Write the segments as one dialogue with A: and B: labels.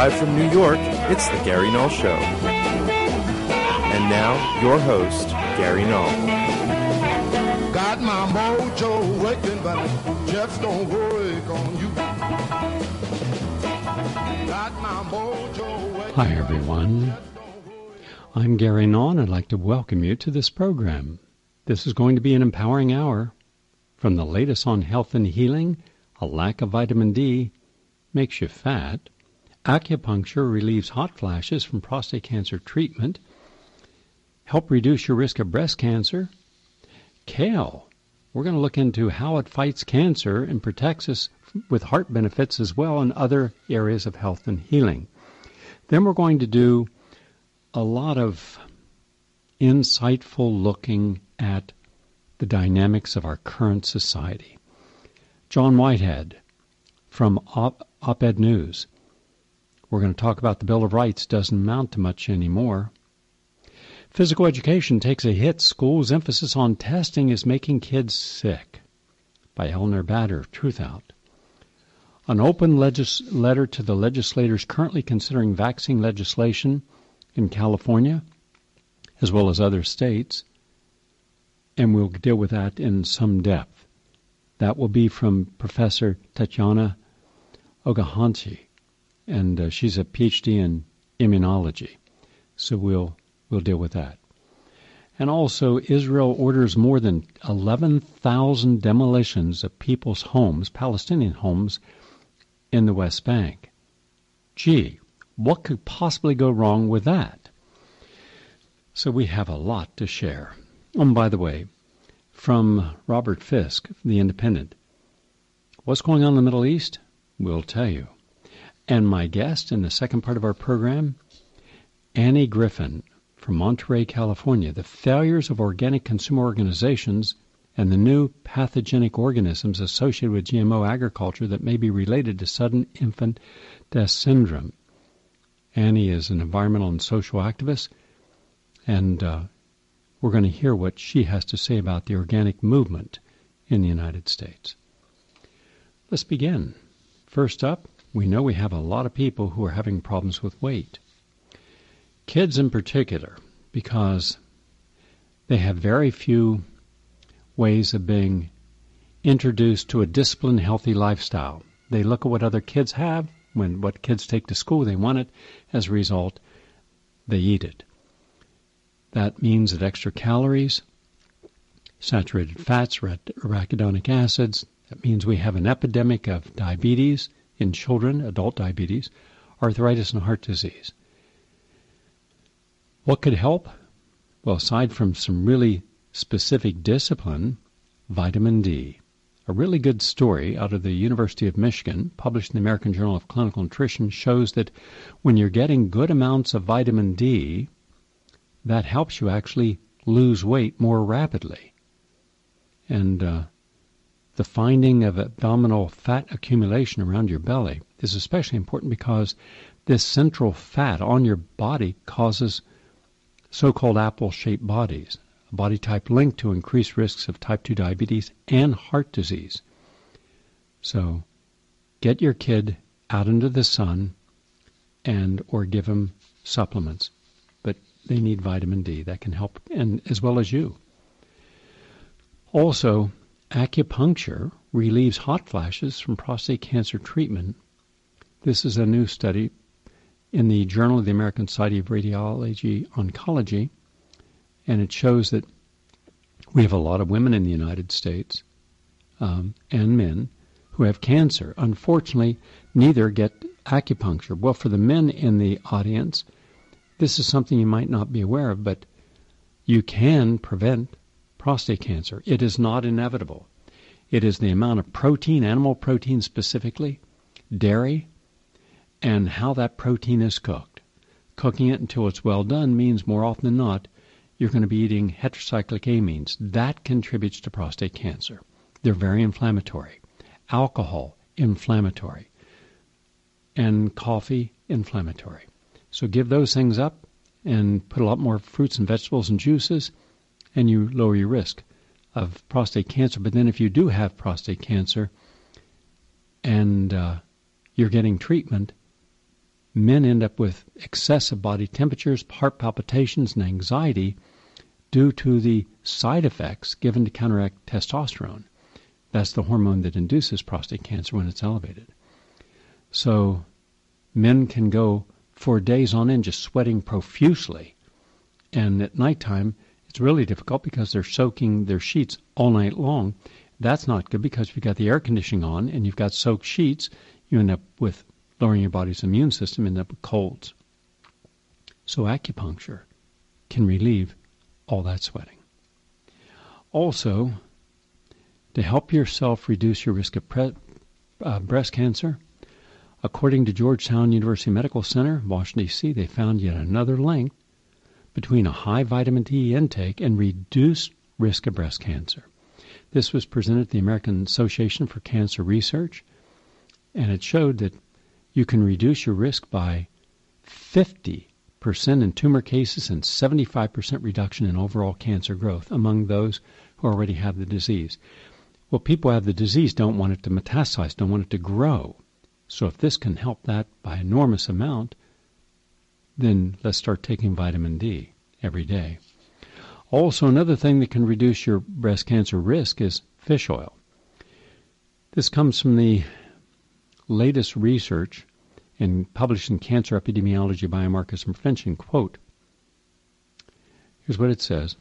A: Live from New York, it's The Gary Null Show. And now, your host, Gary Null.
B: Got my mojo working, but just don't work on you. Got my mojo working.
C: Hi, everyone. I'm Gary Null, and I'd like to welcome you to this program. This is going to be an empowering hour. From the latest on health and healing, a lack of vitamin D makes you fat. Acupuncture relieves hot flashes from prostate cancer treatment. Help reduce your risk of breast cancer. Kale. We're going to look into how it fights cancer and protects us with heart benefits as well in other areas of health and healing. Then we're going to do a lot of insightful looking at the dynamics of our current society. John Whitehead from Op-Ed News. We're going to talk about the Bill of Rights doesn't amount to much anymore. Physical education takes a hit. Schools' emphasis on testing is making kids sick. By Eleanor Bader of Truth Out. An open letter to the legislators currently considering vaccine legislation in California, as well as other states. And we'll deal with that in some depth. That will be from Professor Tatiana Ogahanti, and she's a PhD in immunology. So we'll deal with that. And also, Israel orders more than 11,000 demolitions of people's homes, Palestinian homes, in the West Bank. Gee, what could possibly go wrong with that? So we have a lot to share. And by the way, from Robert Fisk, The Independent, what's going on in the Middle East? We'll tell you. And my guest in the second part of our program, Annie Griffin from Monterey, California, the failures of organic consumer organizations and the new pathogenic organisms associated with GMO agriculture that may be related to sudden infant death syndrome. Annie is an environmental and social activist, and we're going to hear what she has to say about the organic movement in the United States. Let's begin. First up, we know we have a lot of people who are having problems with weight. Kids in particular, because they have very few ways of being introduced to a disciplined, healthy lifestyle. They look at what other kids have. When what kids take to school, they want it. As a result, they eat it. That means that extra calories, saturated fats, arachidonic acids, that means we have an epidemic of diabetes in children, adult diabetes, arthritis, and heart disease. What could help? Well, aside from some really specific discipline, vitamin D. A really good story out of the University of Michigan, published in the American Journal of Clinical Nutrition, shows that when you're getting good amounts of vitamin D, that helps you actually lose weight more rapidly. And the finding of abdominal fat accumulation around your belly is especially important because this central fat on your body causes so-called apple-shaped bodies, a body type linked to increased risks of type 2 diabetes and heart disease. So get your kid out into the sun and or give them supplements. They need vitamin D. That can help, and as well as you. Also, acupuncture relieves hot flashes from prostate cancer treatment. This is a new study in the Journal of the American Society of Radiology Oncology, and it shows that we have a lot of women in the United States and men who have cancer. Unfortunately, neither get acupuncture. Well, for the men in the audience, this is something you might not be aware of, but you can prevent prostate cancer. It is not inevitable. It is the amount of protein, animal protein specifically, dairy, and how that protein is cooked. Cooking it until it's well done means more often than not you're going to be eating heterocyclic amines. That contributes to prostate cancer. They're very inflammatory. Alcohol, inflammatory. And coffee, inflammatory. So give those things up and put a lot more fruits and vegetables and juices, and you lower your risk of prostate cancer. But then if you do have prostate cancer and you're getting treatment, men end up with excessive body temperatures, heart palpitations, and anxiety due to the side effects given to counteract testosterone. That's the hormone that induces prostate cancer when it's elevated. So men can go for days on end just sweating profusely. And at nighttime, it's really difficult because they're soaking their sheets all night long. That's not good because if you've got the air conditioning on and you've got soaked sheets, you end up with lowering your body's immune system, end up with colds. So acupuncture can relieve all that sweating. Also, to help yourself reduce your risk of breast cancer, according to Georgetown University Medical Center, Washington, D.C., they found yet another link between a high vitamin D intake and reduced risk of breast cancer. This was presented at the American Association for Cancer Research, and it showed that you can reduce your risk by 50% in tumor cases and 75% reduction in overall cancer growth among those who already have the disease. Well, people who have the disease don't want it to metastasize, don't want it to grow. So if this can help that by an enormous amount, then let's start taking vitamin D every day. Also, another thing that can reduce your breast cancer risk is fish oil. This comes from the latest research and published in Cancer Epidemiology, Biomarkers, and Prevention. Quote, here's what it says.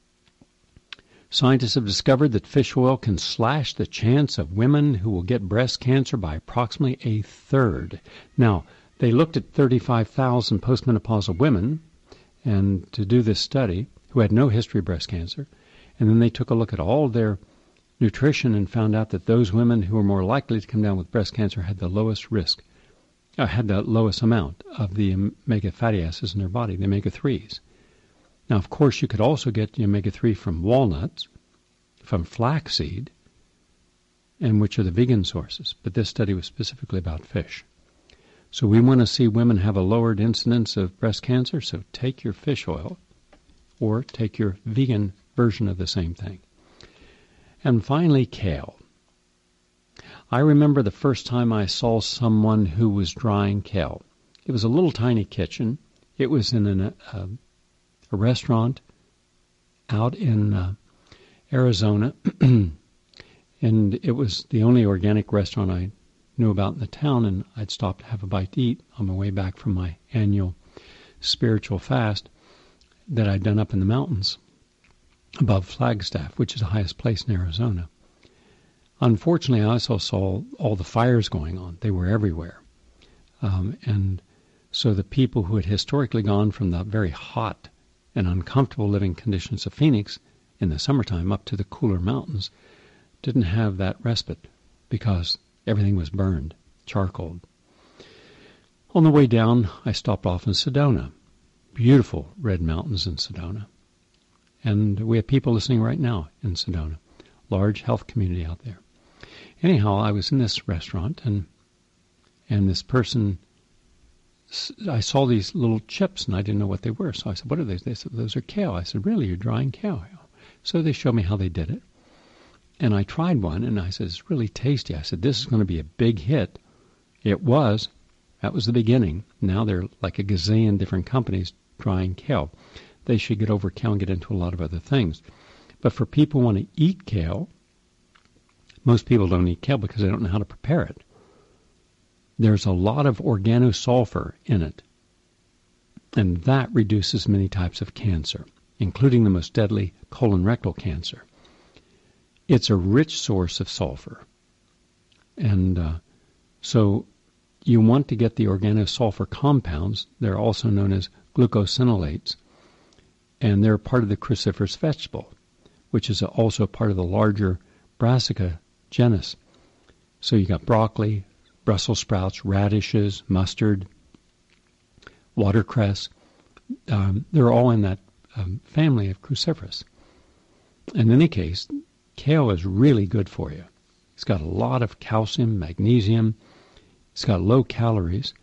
C: Scientists have discovered that fish oil can slash the chance of women who will get breast cancer by approximately a third. Now, they looked at 35,000 postmenopausal women and to do this study who had no history of breast cancer, and then they took a look at all their nutrition and found out that those women who were more likely to come down with breast cancer had the lowest risk, had the lowest amount of the omega fatty acids in their body, the omega-3s. Now, of course, you could also get the omega-3 from walnuts, from flaxseed, and which are the vegan sources, but this study was specifically about fish. So we want to see women have a lowered incidence of breast cancer, so take your fish oil or take your vegan version of the same thing. And finally, kale. I remember the first time I saw someone who was drying kale. It was a little tiny kitchen. It was in a restaurant out in Arizona, and it was the only organic restaurant I knew about in the town, and I'd stopped to have a bite to eat on my way back from my annual spiritual fast that I'd done up in the mountains above Flagstaff, which is the highest place in Arizona. Unfortunately, I also saw all the fires going on. They were everywhere. And so the people who had historically gone from the very hot and uncomfortable living conditions of Phoenix in the summertime up to the cooler mountains didn't have that respite because everything was burned, charcoaled. On the way down, I stopped off in Sedona. Beautiful red mountains in Sedona. And we have people listening right now in Sedona. Large health community out there. Anyhow, I was in this restaurant, and this person, I saw these little chips, and I didn't know what they were. So I said, what are these? They said, those are kale. I said, really? You're drying kale? So they showed me how they did it. And I tried one, and I said, it's really tasty. I said, this is going to be a big hit. It was. That was the beginning. Now there are like a gazillion different companies drying kale. They should get over kale and get into a lot of other things. But for people who want to eat kale, most people don't eat kale because they don't know how to prepare it. There's a lot of organosulfur in it, and that reduces many types of cancer, including the most deadly colon rectal cancer. It's a rich source of sulfur, and so you want to get the organosulfur compounds. They're also known as glucosinolates, and they're part of the cruciferous vegetable, which is also part of the larger Brassica genus. So you got broccoli, Brussels sprouts, radishes, mustard, watercress. They're all in that family of cruciferous. In any case, kale is really good for you. It's got a lot of calcium, magnesium. It's got low calories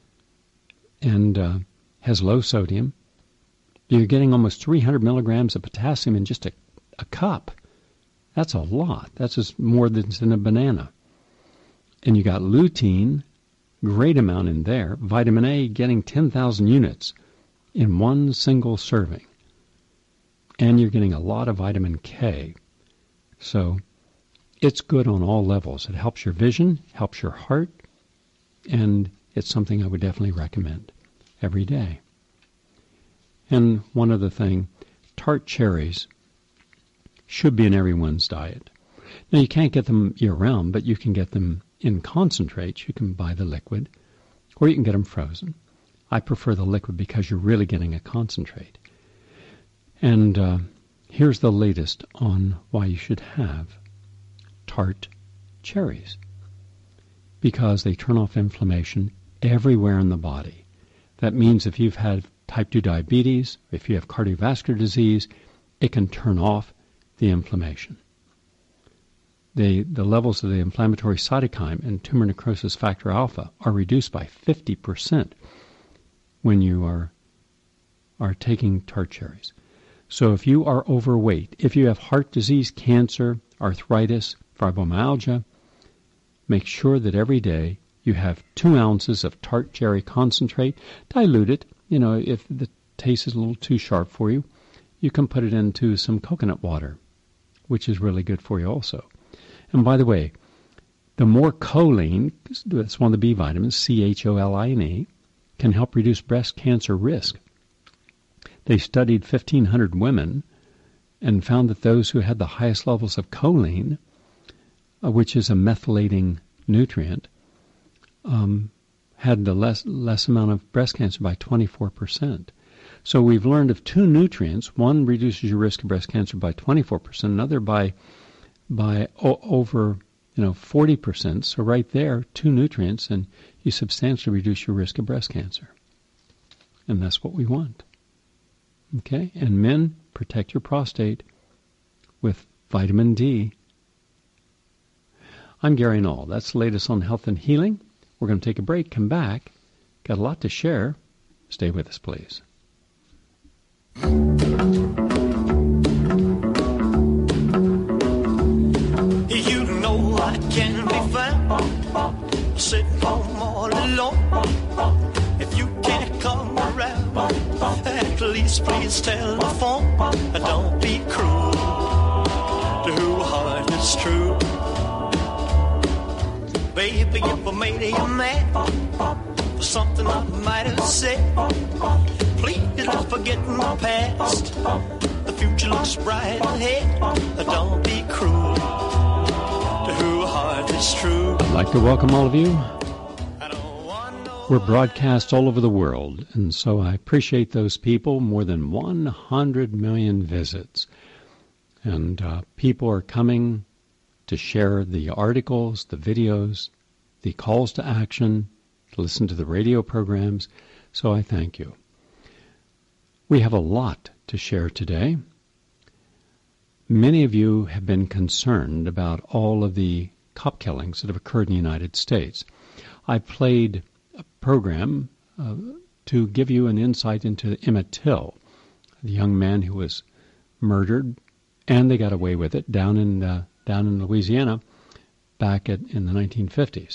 C: and has low sodium. You're getting almost 300 milligrams of potassium in just a cup. That's a lot. That's just more than in a banana. And you got lutein, great amount in there. Vitamin A getting 10,000 units in one single serving. And you're getting a lot of vitamin K. So it's good on all levels. It helps your vision, helps your heart, and it's something I would definitely recommend every day. And one other thing, tart cherries should be in everyone's diet. Now, you can't get them year-round, but you can get them in concentrates. You can buy the liquid, or you can get them frozen. I prefer the liquid because you're really getting a concentrate. And here's the latest on why you should have tart cherries. Because they turn off inflammation everywhere in the body. That means if you've had type 2 diabetes, if you have cardiovascular disease, it can turn off the inflammation. The levels of the inflammatory cytokine and tumor necrosis factor alpha are reduced by 50% when you are taking tart cherries. So if you are overweight, if you have heart disease, cancer, arthritis, fibromyalgia, make sure that every day you have 2 ounces of tart cherry concentrate. Dilute it. If the taste is a little too sharp for you, you can put it into some coconut water, which is really good for you also. And by the way, the more choline, that's one of the B vitamins, choline, can help reduce breast cancer risk. They studied 1,500 women and found that those who had the highest levels of choline, which is a methylating nutrient, had the less amount of breast cancer by 24%. So we've learned of 2 nutrients. One reduces your risk of breast cancer by 24%, another by over 40%. So right there, 2 nutrients, and you substantially reduce your risk of breast cancer. And that's what we want. Okay? And men, protect your prostate with vitamin D. I'm Gary Null. That's the latest on health and healing. We're going to take a break, come back. Got a lot to share. Stay with us, please.
D: You know I can be found sitting home all alone. If you can't come around, at least please telephone. Don't be cruel to whose heart is true. Baby, if I made you mad for something I might have said, please don't forget the past. The future looks bright ahead. Don't be cruel to whose heart is true.
C: I'd like to welcome all of you. We're broadcast all over the world, and so I appreciate those people. More than 100 million visits. And people are coming to share the articles, the videos, the calls to action, to listen to the radio programs. So I thank you. We have a lot to share today. Many of you have been concerned about all of the cop killings that have occurred in the United States. I played a program to give you an insight into Emmett Till, the young man who was murdered, and they got away with it down in Louisiana back in the 1950s.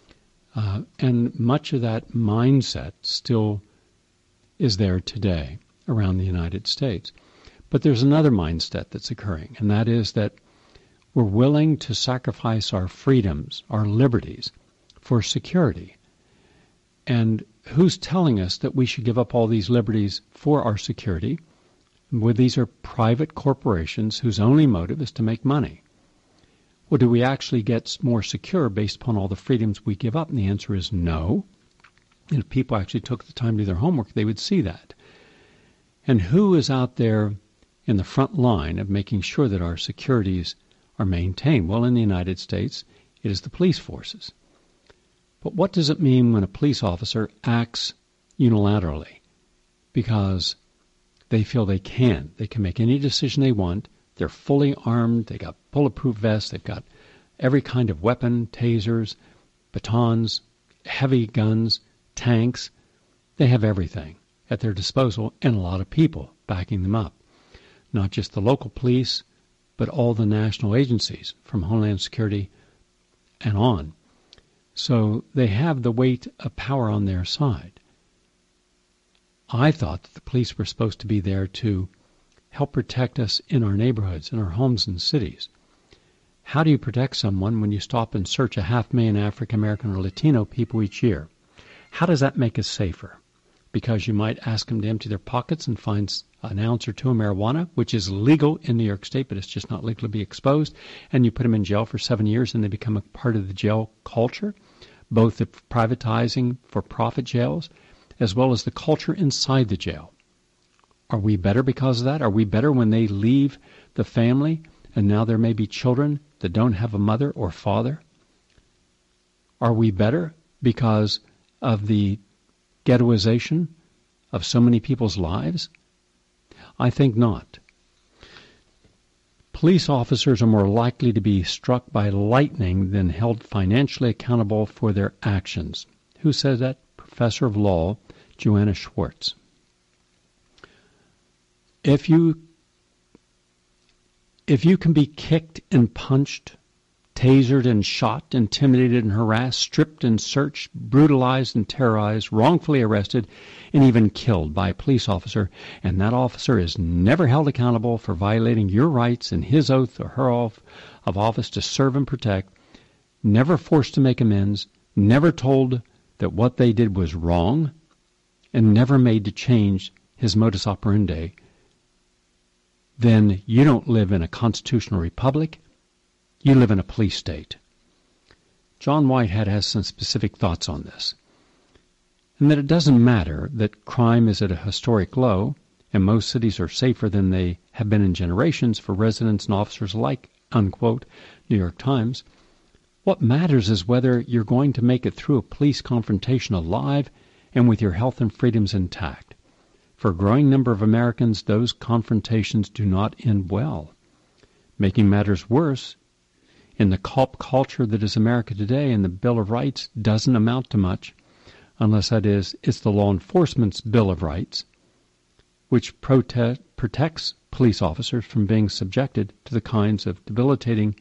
C: And much of that mindset still is there today around the United States. But there's another mindset that's occurring, and that is that we're willing to sacrifice our freedoms, our liberties, for security. And who's telling us that we should give up all these liberties for our security? Well, these are private corporations whose only motive is to make money. Well, do we actually get more secure based upon all the freedoms we give up? And the answer is no. And if people actually took the time to do their homework, they would see that. And who is out there in the front line of making sure that our securities are maintained? Well, in the United States, it is the police forces. But what does it mean when a police officer acts unilaterally? Because they feel they can. They can make any decision they want. They're fully armed. They got bulletproof vests. They've got every kind of weapon, tasers, batons, heavy guns, tanks. They have everything at their disposal and a lot of people backing them up. Not just the local police, but all the national agencies from Homeland Security and on. So they have the weight of power on their side. I thought that the police were supposed to be there to help protect us in our neighborhoods, in our homes and cities. How do you protect someone when you stop and search 500,000 African American or Latino people each year? How does that make us safer? Because you might ask them to empty their pockets and find an ounce or two of marijuana, which is legal in New York State, but it's just not legal to be exposed, and you put them in jail for 7 years and they become a part of the jail culture, both the privatizing for-profit jails as well as the culture inside the jail. Are we better because of that? Are we better when they leave the family and now there may be children that don't have a mother or father? Are we better because of the ghettoization of so many people's lives? I think not. Police officers are more likely to be struck by lightning than held financially accountable for their actions. Who says that? Professor of law, Joanna Schwartz. If you can be kicked and punched, tasered and shot, intimidated and harassed, stripped and searched, brutalized and terrorized, wrongfully arrested, and even killed by a police officer, and that officer is never held accountable for violating your rights and his oath or her oath of office to serve and protect, never forced to make amends, never told that what they did was wrong, and never made to change his modus operandi, then you don't live in a constitutional republic. You live in a police state. John Whitehead has some specific thoughts on this, and that it doesn't matter that crime is at a historic low and most cities are safer than they have been in generations for residents and officers alike, unquote, New York Times. What matters is whether you're going to make it through a police confrontation alive and with your health and freedoms intact. For a growing number of Americans, those confrontations do not end well. Making matters worse, in the cop culture that is America today, and the Bill of Rights doesn't amount to much, unless that is, it's the law enforcement's Bill of Rights, which protects police officers from being subjected to the kinds of debilitating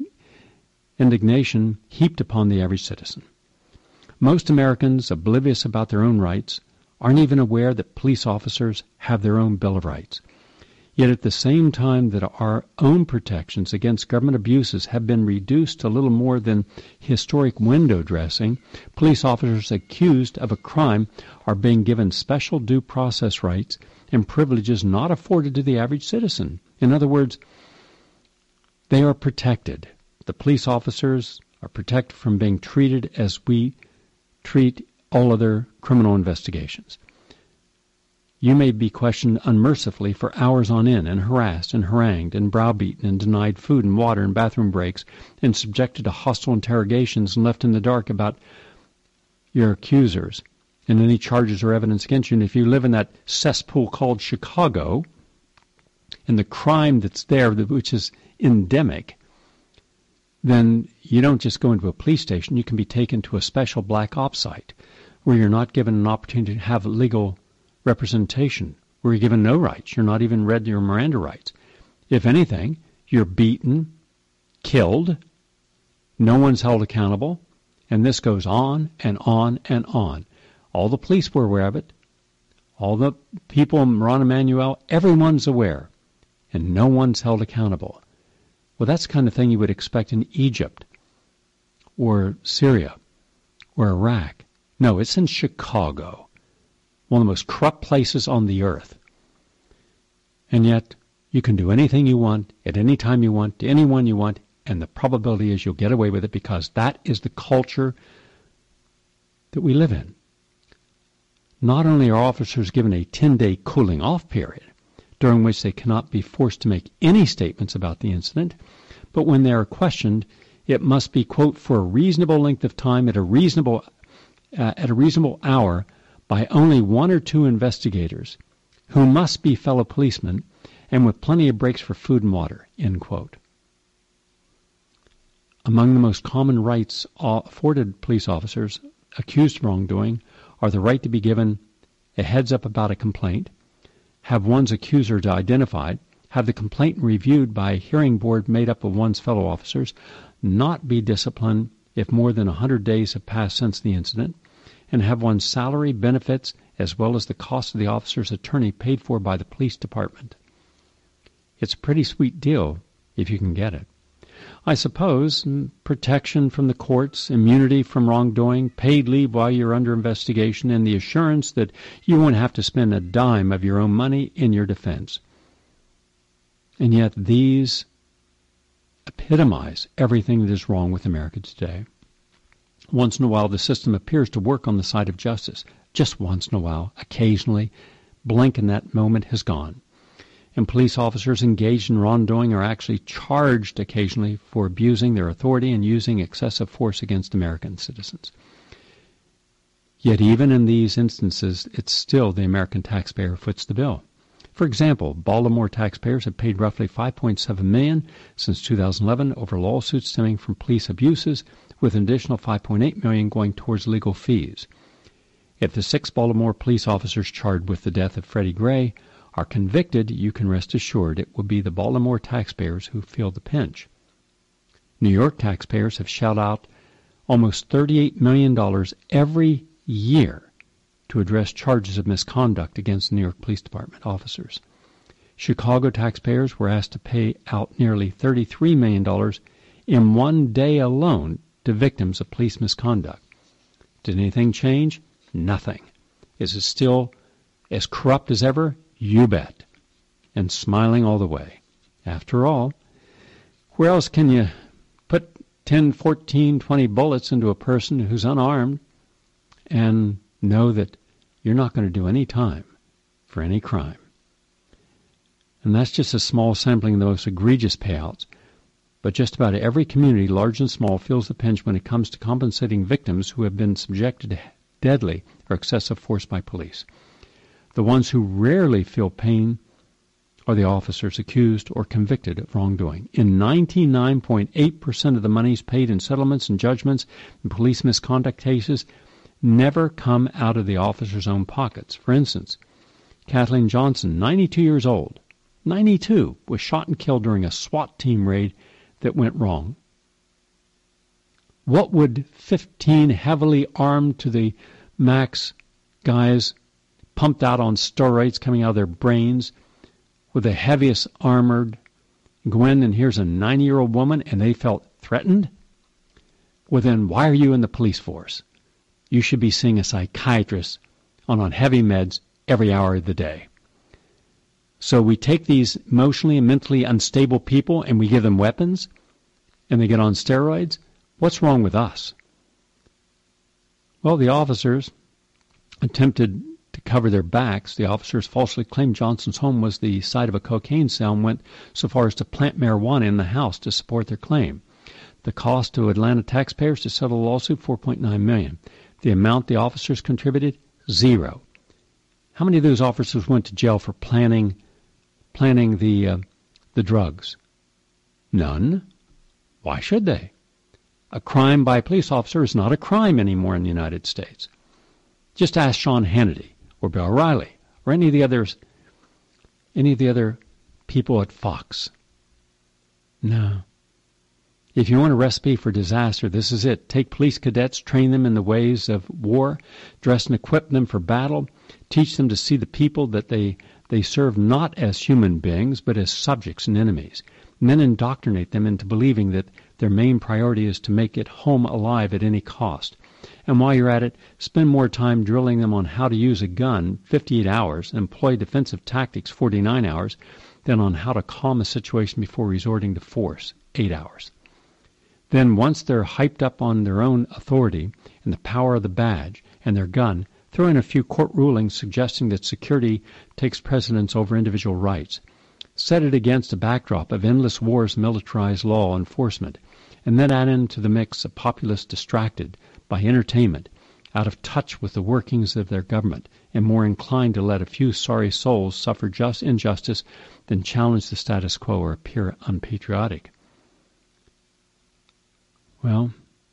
C: indignation heaped upon the average citizen. Most Americans, oblivious about their own rights, aren't even aware that police officers have their own Bill of Rights. Yet at the same time that our own protections against government abuses have been reduced to little more than historic window dressing, police officers accused of a crime are being given special due process rights and privileges not afforded to the average citizen. In other words, they are protected. The police officers are protected from being treated as we treat all other criminal investigations. You may be questioned unmercifully for hours on end and harassed and harangued and browbeaten and denied food and water and bathroom breaks and subjected to hostile interrogations and left in the dark about your accusers and any charges or evidence against you. And if you live in that cesspool called Chicago and the crime that's there, which is endemic, then you don't just go into a police station. You can be taken to a special black ops site where you're not given an opportunity to have legal representation, where you're given no rights. You're not even read your Miranda rights. If anything, you're beaten, killed, no one's held accountable, and this goes on and on and on. All the police were aware of it. All the people in Ron Emanuel, everyone's aware, and no one's held accountable. Well, that's the kind of thing you would expect in Egypt or Syria or Iraq. No, it's in Chicago, one of the most corrupt places on the earth. And yet, you can do anything you want, at any time you want, to anyone you want, and the probability is you'll get away with it because that is the culture that we live in. Not only are officers given a 10-day cooling-off period, during which they cannot be forced to make any statements about the incident, but when they are questioned, it must be, quote, for a reasonable length of time at a reasonable hour by only one or two investigators who must be fellow policemen and with plenty of breaks for food and water, end quote. Among the most common rights afforded police officers accused of wrongdoing are the right to be given a heads up about a complaint, have one's accuser identified, have the complaint reviewed by a hearing board made up of one's fellow officers, not be disciplined if more than 100 days have passed since the incident, and have one's salary, benefits, as well as the cost of the officer's attorney paid for by the police department. It's a pretty sweet deal if you can get it. I suppose protection from the courts, immunity from wrongdoing, paid leave while you're under investigation, and the assurance that you won't have to spend a dime of your own money in your defense. And yet these epitomize everything that is wrong with America today. Once in a while, the system appears to work on the side of justice. Just once in a while, occasionally, blink and that moment has gone. And police officers engaged in wrongdoing are actually charged occasionally for abusing their authority and using excessive force against American citizens. Yet even in these instances, it's still the American taxpayer who foots the bill. For example, Baltimore taxpayers have paid roughly $5.7 million since 2011 over lawsuits stemming from police abuses, with an additional $5.8 million going towards legal fees. If the 6 Baltimore police officers charged with the death of Freddie Gray are convicted, you can rest assured it will be the Baltimore taxpayers who feel the pinch. New York taxpayers have shelled out almost $38 million every year to address charges of misconduct against the New York Police Department officers. Chicago taxpayers were asked to pay out nearly $33 million in one day alone to victims of police misconduct. Did anything change? Nothing. Is it still as corrupt as ever? You bet. And smiling all the way. After all, where else can you put 10, 14, 20 bullets into a person who's unarmed and know that you're not going to do any time for any crime? And that's just a small sampling of the most egregious payouts. But just about every community, large and small, feels the pinch when it comes to compensating victims who have been subjected to deadly or excessive force by police. The ones who rarely feel pain are the officers accused or convicted of wrongdoing. In 99.8% of the monies paid in settlements and judgments in police misconduct cases never come out of the officers' own pockets. For instance, Kathleen Johnson, 92 years old, 92, was shot and killed during a SWAT team raid that went wrong. What would 15 heavily armed to the max guys pumped out on steroids coming out of their brains with the heaviest armored go in, and here's a 90-year-old woman, and they felt threatened? Well, then why are you in the police force? You should be seeing a psychiatrist on heavy meds every hour of the day. So we take these emotionally and mentally unstable people and we give them weapons and they get on steroids. What's wrong with us? Well, the officers attempted to cover their backs. The officers falsely claimed Johnson's home was the site of a cocaine cell and went so far as to plant marijuana in the house to support their claim. The cost to Atlanta taxpayers to settle the lawsuit, $4.9 million. The amount the officers contributed, $0. How many of those officers went to jail for planning the drugs? None. Why should they? A crime by a police officer is not a crime anymore in the United States. Just ask Sean Hannity or Bill O'Reilly or any of the other people at Fox. No. If you want a recipe for disaster, this is it. Take police cadets, train them in the ways of war, dress and equip them for battle, teach them to see the people that they serve not as human beings, but as subjects and enemies, and then indoctrinate them into believing that their main priority is to make it home alive at any cost. And while you're at it, spend more time drilling them on how to use a gun, 58 hours, and employ defensive tactics, 49 hours, than on how to calm a situation before resorting to force, 8 hours. Then once they're hyped up on their own authority and the power of the badge and their gun, throw in a few court rulings suggesting that security takes precedence over individual rights. Set it against a backdrop of endless wars, militarized law enforcement, and then add into the mix a populace distracted by entertainment, out of touch with the workings of their government, and more inclined to let a few sorry souls suffer just injustice than challenge the status quo or appear unpatriotic. Well,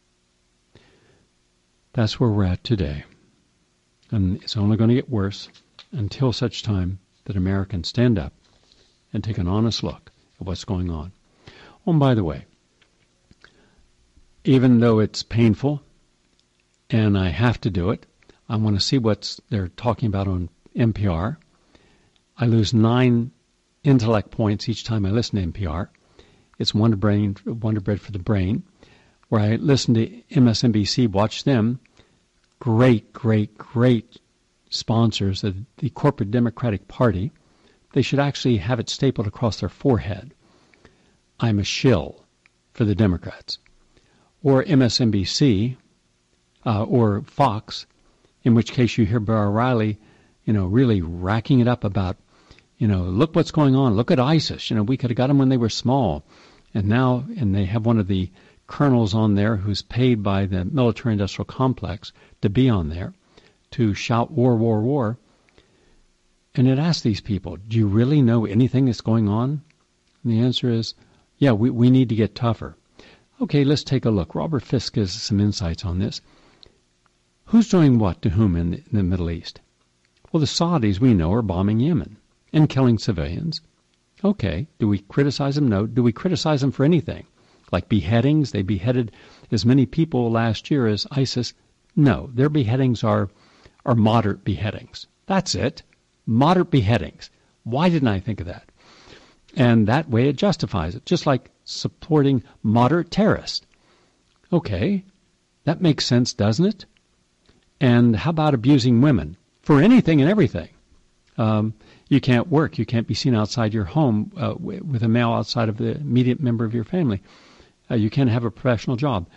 C: that's where we're at today. And it's only going to get worse until such time that Americans stand up and take an honest look at what's going on. Oh, and by the way, even though it's painful and I have to do it, I want to see what they're talking about on NPR. I lose 9 intellect points each time I listen to NPR. It's Wonder Bread for the Brain, where I listen to MSNBC, watch them. Great, great, great sponsors of the corporate Democratic Party. They should actually have it stapled across their forehead. I'm a shill for the Democrats. Or MSNBC, or Fox, in which case you hear Bill O'Reilly, really racking it up about, look what's going on. Look at ISIS. We could have got them when they were small. And they have one of the colonels on there who's paid by the military-industrial complex to be on there to shout war, war, war. And it asks these people, do you really know anything that's going on? And the answer is, yeah, we need to get tougher. Okay, let's take a look. Robert Fisk gives us some insights on this. Who's doing what to whom in the Middle East? Well, the Saudis, we know, are bombing Yemen and killing civilians. Okay, do we criticize them? No. Do we criticize them for anything? Like beheadings? They beheaded as many people last year as ISIS? No, their beheadings are moderate beheadings. That's it. Moderate beheadings. Why didn't I think of that? And that way it justifies it, just like supporting moderate terrorists. Okay, that makes sense, doesn't it? And how about abusing women for anything and everything? You can't work. You can't be seen outside your home with a male outside of the immediate member of your family. You can't have a professional job.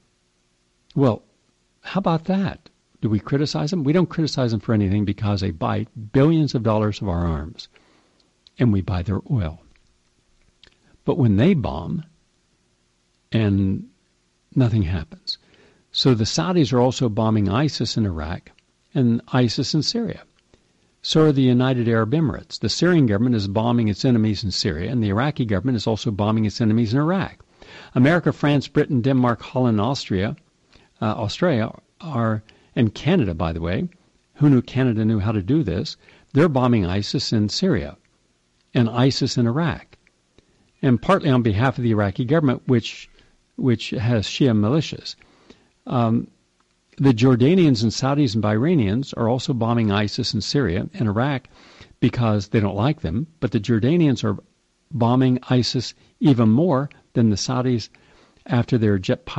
C: Well, how about that? Do we criticize them? We don't criticize them for anything because they buy billions of dollars of our arms, and we buy their oil. But when they bomb, and nothing happens. So the Saudis are also bombing ISIS in Iraq and ISIS in Syria. So are the United Arab Emirates. The Syrian government is bombing its enemies in Syria, and the Iraqi government is also bombing its enemies in Iraq. America, France, Britain, Denmark, Holland, Australia are, and Canada, by the way, who knew Canada knew how to do this? They're bombing ISIS in Syria and ISIS in Iraq. And partly on behalf of the Iraqi government, which has Shia militias. The Jordanians and Saudis and Bahrainians are also bombing ISIS in Syria and Iraq because they don't like them, but the Jordanians are bombing ISIS even more than the Saudis after their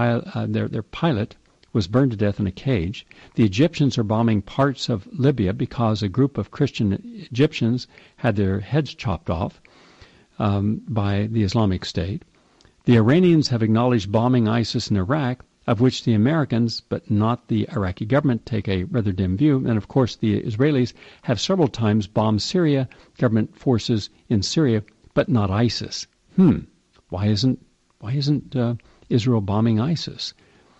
C: pilot was burned to death in a cage. The Egyptians are bombing parts of Libya because a group of Christian Egyptians had their heads chopped off by the Islamic State. The Iranians have acknowledged bombing ISIS in Iraq, of which the Americans, but not the Iraqi government, take a rather dim view. And, of course, the Israelis have several times bombed Syria, government forces in Syria, but not ISIS. Why isn't Israel bombing ISIS?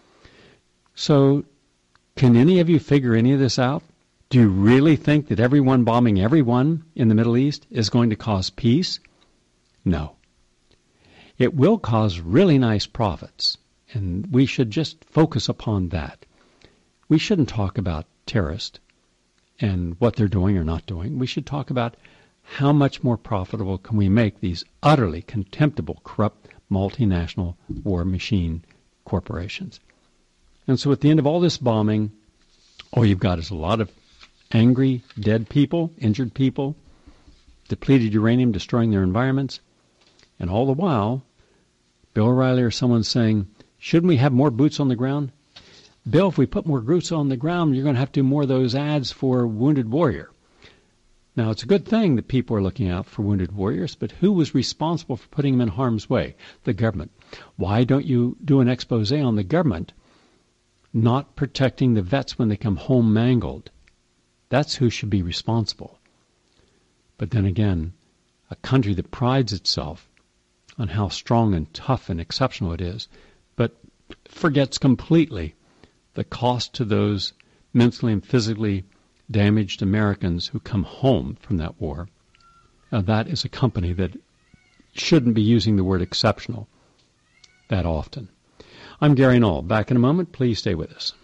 C: So can any of you figure any of this out? Do you really think that everyone bombing everyone in the Middle East is going to cause peace? No. It will cause really nice profits, and we should just focus upon that. We shouldn't talk about terrorists and what they're doing or not doing. We should talk about how much more profitable can we make these utterly contemptible, corrupt, multinational war machine corporations. And so at the end of all this bombing, all you've got is a lot of angry, dead people, injured people, depleted uranium destroying their environments, and all the while, Bill O'Reilly or someone saying, shouldn't we have more boots on the ground? Bill, if we put more boots on the ground, you're going to have to do more of those ads for Wounded Warrior. Now, it's a good thing that people are looking out for wounded warriors, but who was responsible for putting them in harm's way? The government. Why don't you do an expose on the government not protecting the vets when they come home mangled? That's who should be responsible. But then again, a country that prides itself on how strong and tough and exceptional it is, but forgets completely the cost to those mentally and physically damaged Americans who come home from that war. That is a company that shouldn't be using the word exceptional that often. I'm Gary Null. Back in a moment. Please stay with us.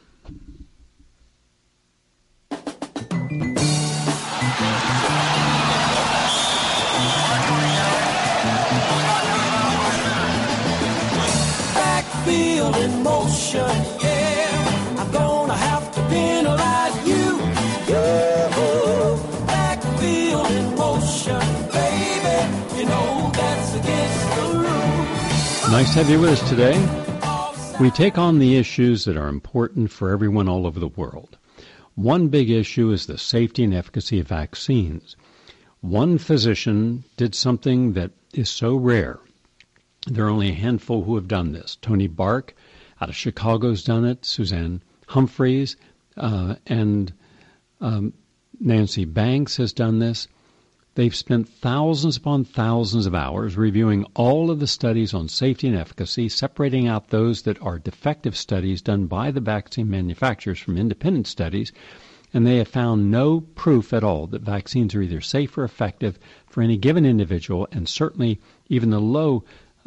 E: Backfield in most
C: Nice to have you with us today. We take on the issues that are important for everyone all over the world. One big issue is the safety and efficacy of vaccines. One physician did something that is so rare. There are only a handful who have done this. Tony Bark out of Chicago has done it. Suzanne Humphries and Nancy Banks has done this. They've spent thousands upon thousands of hours reviewing all of the studies on safety and efficacy, separating out those that are defective studies done by the vaccine manufacturers from independent studies, and they have found no proof at all that vaccines are either safe or effective for any given individual, and certainly even the low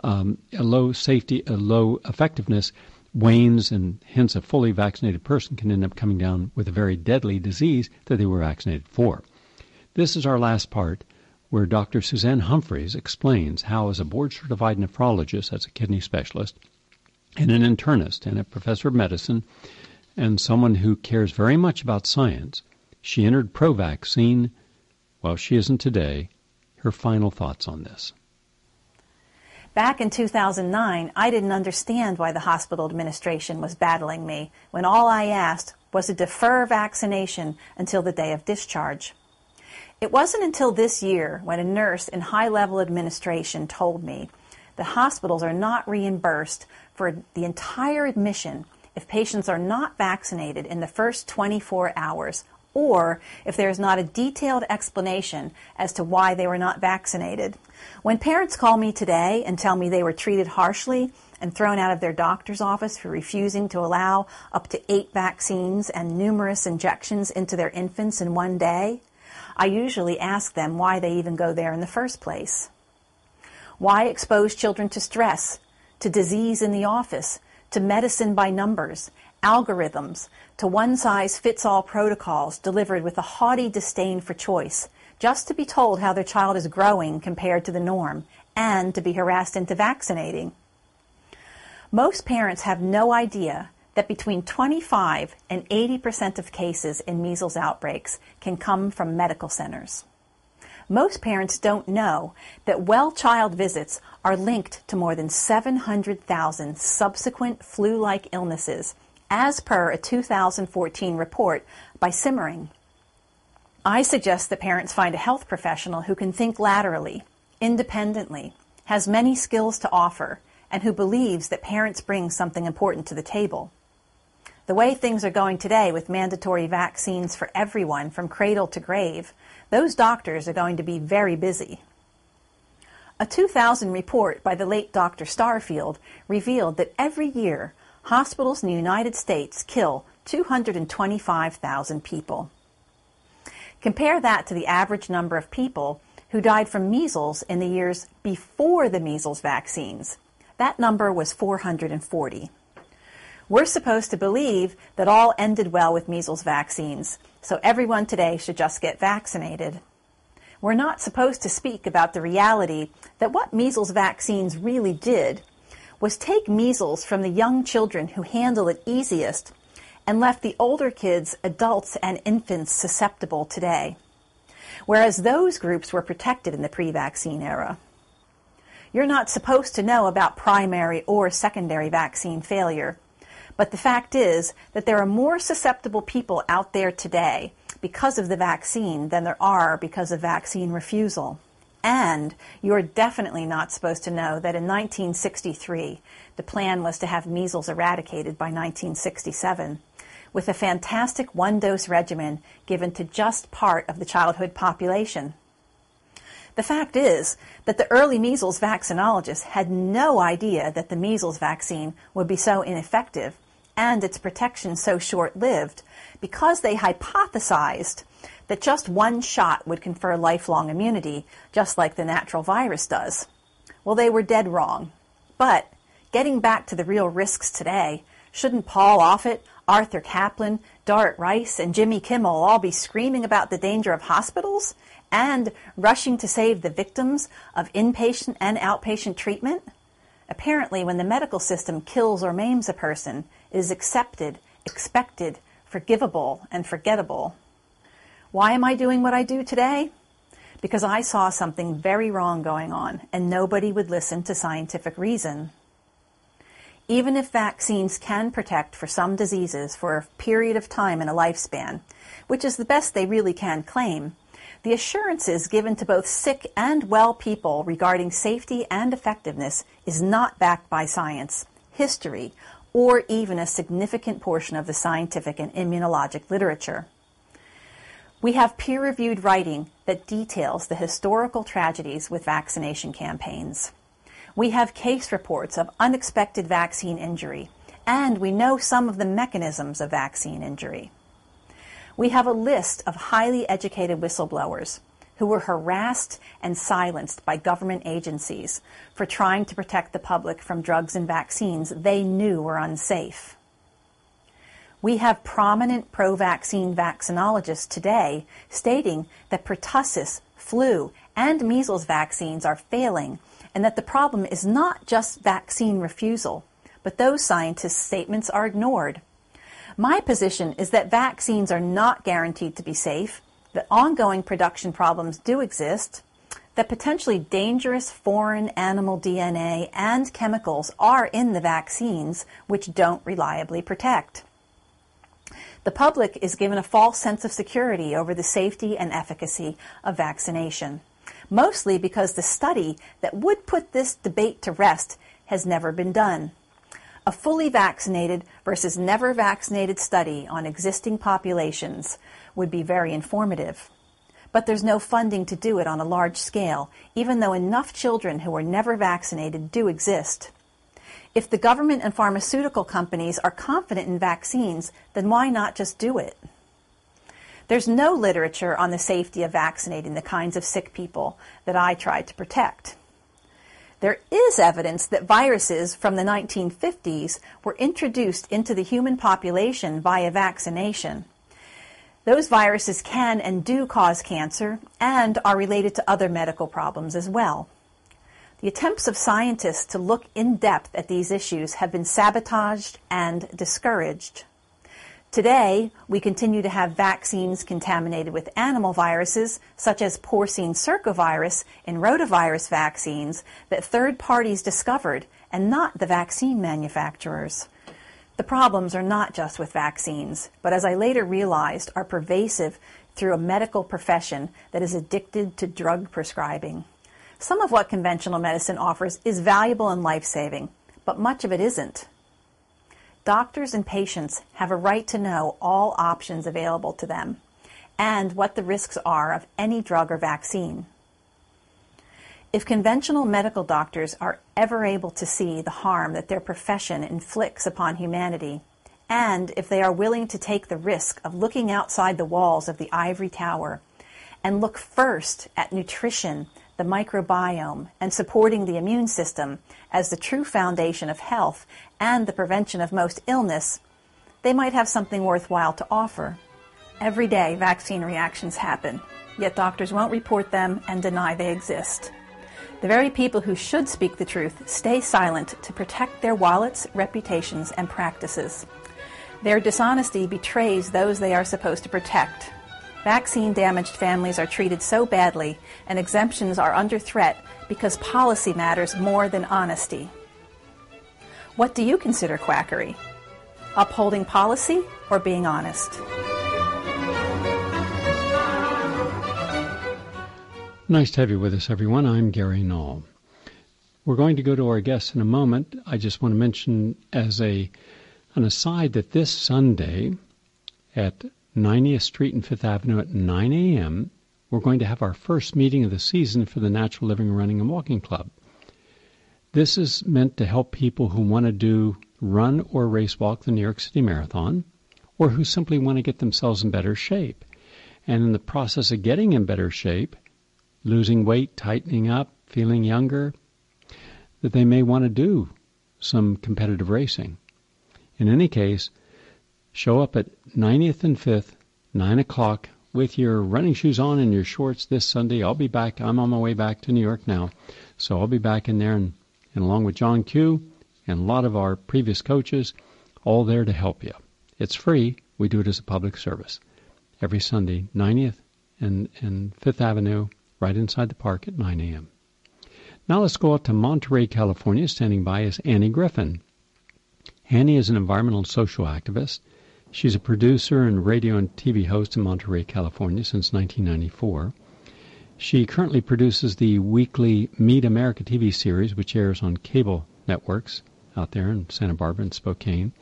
C: effectiveness wanes, and hence a fully vaccinated person can end up coming down with a very deadly disease that they were vaccinated for. This is our last part, where Dr. Suzanne Humphries explains how, as a board-certified nephrologist, as a kidney specialist, and an internist and a professor of medicine, and someone who cares very much about science, she entered pro-vaccine. Well, she isn't today. Her final thoughts on this.
E: Back in 2009, I didn't understand why the hospital administration was battling me when all I asked was to defer vaccination until the day of discharge. It wasn't until this year when a nurse in high-level administration told me the hospitals are not reimbursed for the entire admission if patients are not vaccinated in the first 24 hours, or if there is not a detailed explanation as to why they were not vaccinated. When parents call me today and tell me they were treated harshly and thrown out of their doctor's office for refusing to allow up to 8 vaccines and numerous injections into their infants in one day, I usually ask them why they even go there in the first place. Why expose children to stress, to disease in the office, to medicine by numbers, algorithms, to one-size-fits-all protocols delivered with a haughty disdain for choice, just to be told how their child is growing compared to the norm, and to be harassed into vaccinating? Most parents have no idea that between 25 and 80% of cases in measles outbreaks can come from medical centers. Most parents don't know that well child visits are linked to more than 700,000 subsequent flu-like illnesses, as per a 2014 report by Simmering. I suggest that parents find a health professional who can think laterally, independently, has many skills to offer, and who believes that parents bring something important to the table. The way things are going today with mandatory vaccines for everyone from cradle to grave, those doctors are going to be very busy. A 2000 report by the late Dr. Starfield revealed that every year hospitals in the United States kill 225,000 people. Compare that to the average number of people who died from measles in the years before the measles vaccines. That number was 440. We're supposed to believe that all ended well with measles vaccines, so everyone today should just get vaccinated. We're not supposed to speak about the reality that what measles vaccines really did was take measles from the young children who handle it easiest and left the older kids, adults, and infants susceptible today, whereas those groups were protected in the pre-vaccine era. You're not supposed to know about primary or secondary vaccine failure. But the fact is that there are more susceptible people out there today because of the vaccine than there are because of vaccine refusal. And you're definitely not supposed to know that in 1963, the plan was to have measles eradicated by 1967, with a fantastic one-dose regimen given to just part of the childhood population. The fact is that the early measles vaccinologists had no idea that the measles vaccine would be so ineffective and its protection so short-lived because they hypothesized that just one shot would confer lifelong immunity, just like the natural virus does. Well, they were dead wrong. But getting back to the real risks today, shouldn't Paul Offit, Arthur Kaplan, Dart Rice, and Jimmy Kimmel all be screaming about the danger of hospitals and rushing to save the victims of inpatient and outpatient treatment? Apparently, when the medical system kills or maims a person, it is accepted, expected, forgivable, and forgettable. Why am I doing what I do today? Because I saw something very wrong going on, and nobody would listen to scientific reason. even if vaccines can protect for some diseases for a period of time in a lifespan, which is the best they really can claim, the assurances given to both sick and well people regarding safety and effectiveness is not backed by science, history, or even a significant portion of the scientific and immunologic literature. We have peer-reviewed writing that details the historical tragedies with vaccination campaigns. We have case reports of unexpected vaccine injury, and we know some of the mechanisms of vaccine injury. We have a list of highly educated whistleblowers who were harassed and silenced by government agencies for trying to protect the public from drugs and vaccines they knew were unsafe. We have prominent pro-vaccine vaccinologists today stating that pertussis, flu, and measles vaccines are failing, and that the problem is not just vaccine refusal, but those scientists' statements are ignored. My position is that vaccines are not guaranteed to be safe, that ongoing production problems do exist, that potentially dangerous foreign animal DNA and chemicals are in the vaccines which don't reliably protect. The public is given a false sense of security over the safety and efficacy of vaccination, mostly because the study that would put this debate to rest has never been done. A fully vaccinated versus never vaccinated study on existing populations would be very informative. But there's no funding to do it on a large scale, even though enough children who are never vaccinated do exist. If the government and pharmaceutical companies are confident in vaccines, then why not just do it? There's no literature on the safety of vaccinating the kinds of sick people that I tried to protect. There is evidence that viruses from the 1950s were introduced into the human population via vaccination. Those viruses can and do cause cancer and are related to other medical problems as well. The attempts of scientists to look in depth at these issues have been sabotaged and discouraged. Today, we continue to have vaccines contaminated with animal viruses, such as porcine circovirus and rotavirus vaccines that third parties discovered, and not the vaccine manufacturers. The problems are not just with vaccines, but as I later realized, are pervasive through a medical profession that is addicted to drug prescribing. Some of what conventional medicine offers is valuable and life-saving, but much of it isn't. Doctors and patients have a right to know all options available to them and what the risks are of any drug or vaccine. If conventional medical doctors are ever able to see the harm that their profession inflicts upon humanity, and if they are willing to take the risk of looking outside the walls of the ivory tower and look first at nutrition, the microbiome, and supporting the immune system as the true foundation of health and the prevention of most illness, they might have something worthwhile to offer. Every day, vaccine reactions happen, yet doctors won't report them and deny they exist. The very people who should speak the truth stay silent to protect their wallets, reputations, and practices. Their dishonesty betrays those they are supposed to protect. Vaccine-damaged families are treated so badly, and exemptions are under threat because policy matters more than honesty. What do you consider quackery? Upholding policy or being honest?
C: Nice to have you with us, everyone. I'm Gary Null. We're going to go to our guests in a moment. I just want to mention as an aside that this Sunday at 90th Street and 5th Avenue at 9 a.m., we're going to have our first meeting of the season for the Natural Living Running and Walking Club. This is meant to help people who want to do run or race walk the New York City Marathon, or who simply want to get themselves in better shape. And in the process of getting in better shape, losing weight, tightening up, feeling younger, that they may want to do some competitive racing. In any case, show up at 90th and 5th, 9 o'clock, with your running shoes on and your shorts this Sunday. I'll be back. I'm on my way back to New York now. So I'll be back in there, and along with John Q. and a lot of our previous coaches, all there to help you. It's free. We do it as a public service. Every Sunday, 90th and 5th Avenue, right inside the park at 9 a.m. Now let's go up to Monterey, California. Standing by is Annie Griffin. Annie is an environmental and social activist. She's a producer and radio and TV host in Monterey, California since 1994. She currently produces the weekly Meet America TV series, which airs on cable networks out there in Santa Barbara and Spokane.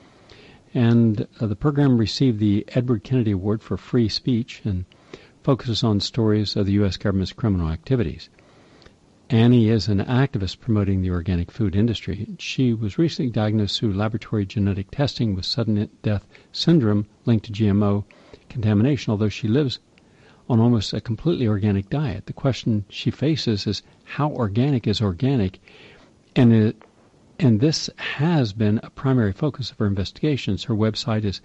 C: And the program received the Edward Kennedy Award for Free Speech and focuses on stories of the U.S. government's criminal activities. Annie is an activist promoting the organic food industry. She was recently diagnosed through laboratory genetic testing with sudden death syndrome linked to GMO contamination, although she lives on almost a completely organic diet. The question she faces is how organic is organic, and this has been a primary focus of her investigations. Her website is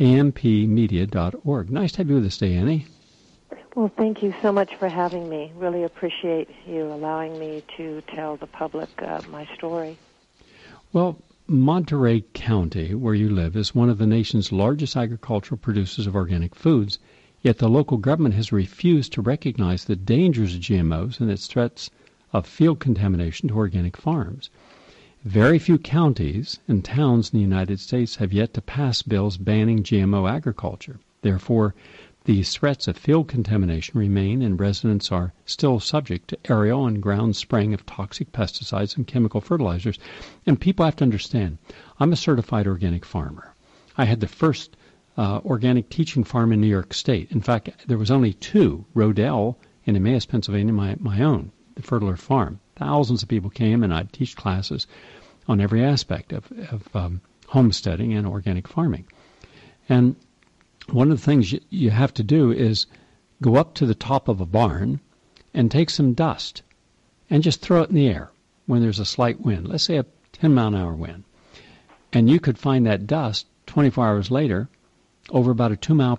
C: ampmedia.org. Nice to have you with us today, Annie.
F: Well, thank you so much for having me. Really appreciate you allowing me to tell the public my story.
C: Well, Monterey County, where you live, is one of the nation's largest agricultural producers of organic foods, yet the local government has refused to recognize the dangers of GMOs and its threats of field contamination to organic farms. Very few counties and towns in the United States have yet to pass bills banning GMO agriculture. Therefore, these threats of field contamination remain, and residents are still subject to aerial and ground spraying of toxic pesticides and chemical fertilizers. And people have to understand, I'm a certified organic farmer. I had the first organic teaching farm in New York State. In fact, there was only two, Rodell in Emmaus, Pennsylvania, my own, the Fertler Farm. Thousands of people came, and I'd teach classes on every aspect of homesteading and organic farming. And one of the things you have to do is go up to the top of a barn and take some dust and just throw it in the air when there's a slight wind, let's say a 10-mile-an-hour wind. And you could find that dust 24 hours later over about a 2-mile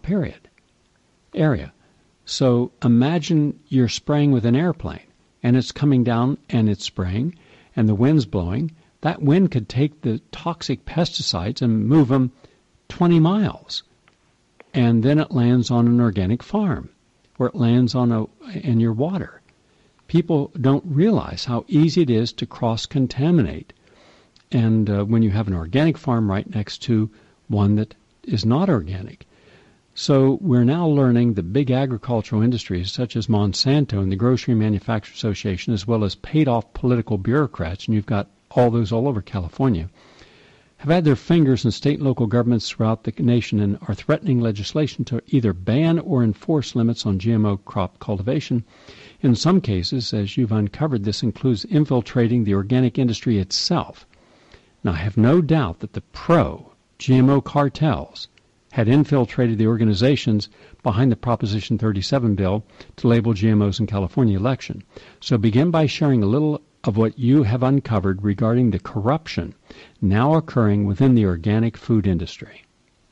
C: area. So imagine you're spraying with an airplane, and it's coming down and it's spraying, and the wind's blowing. That wind could take the toxic pesticides and move them 20 miles. And then it lands on an organic farm, or it lands in your water. People don't realize how easy it is to cross-contaminate. And when you have an organic farm right next to one that is not organic. So we're now learning that big agricultural industries such as Monsanto and the Grocery Manufacturers Association, as well as paid-off political bureaucrats, and you've got all those all over California, have had their fingers in state and local governments throughout the nation and are threatening legislation to either ban or enforce limits on GMO crop cultivation. In some cases, as you've uncovered, this includes infiltrating the organic industry itself. Now, I have no doubt that the pro-GMO cartels had infiltrated the organizations behind the Proposition 37 bill to label GMOs in California election. So begin by sharing a little of what you have uncovered regarding the corruption now occurring within the organic food industry.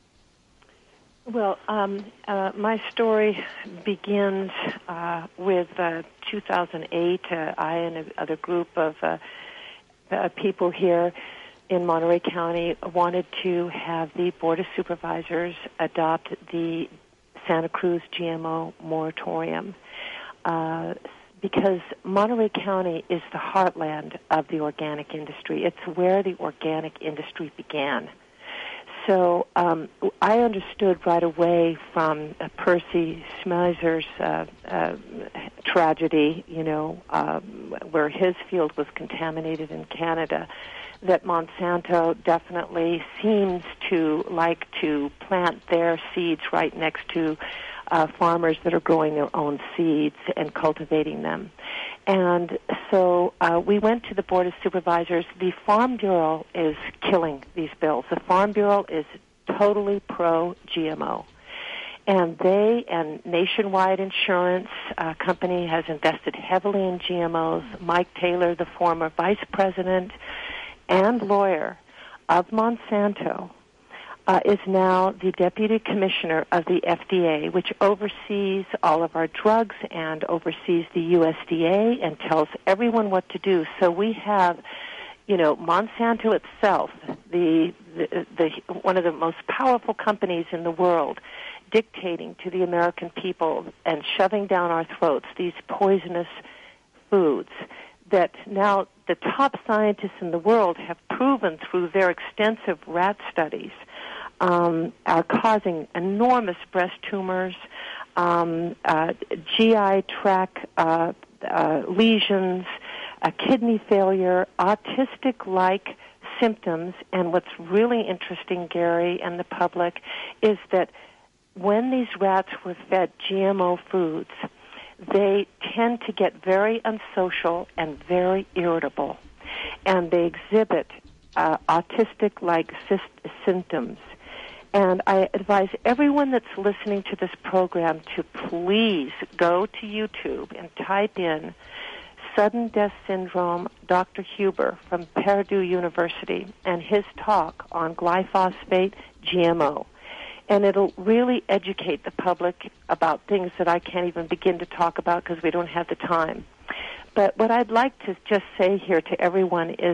F: Well, my story begins with 2008. I and another group of people here in Monterey County wanted to have the Board of Supervisors adopt the Santa Cruz GMO moratorium because Monterey County is the heartland of the organic industry. It's where the organic industry began. So I understood right away from Percy Schmeizer's tragedy, where his field was contaminated in Canada, that Monsanto definitely seems to like to plant their seeds right next to farmers that are growing their own seeds and cultivating them. And so we went to the Board of Supervisors. The Farm Bureau is killing these bills. The Farm Bureau is totally pro-GMO. And they and Nationwide Insurance Company has invested heavily in GMOs. Mike Taylor, the former vice president and lawyer of Monsanto, is now the deputy commissioner of the FDA, which oversees all of our drugs and oversees the USDA and tells everyone what to do. So we have, Monsanto itself, the one of the most powerful companies in the world, dictating to the American people and shoving down our throats these poisonous foods that now the top scientists in the world have proven through their extensive rat studies are causing enormous breast tumors, GI tract lesions, kidney failure, autistic-like symptoms. And what's really interesting, Gary, and the public, is that when these rats were fed GMO foods, they tend to get very unsocial and very irritable, and they exhibit autistic-like symptoms. And I advise everyone that's listening to this program to please go to YouTube and type in Sudden Death Syndrome, Dr. Huber from Purdue University, and his talk on glyphosate GMO. And it'll really educate the public about things that I can't even begin to talk about because we don't have the time. But what I'd like to just say here to everyone is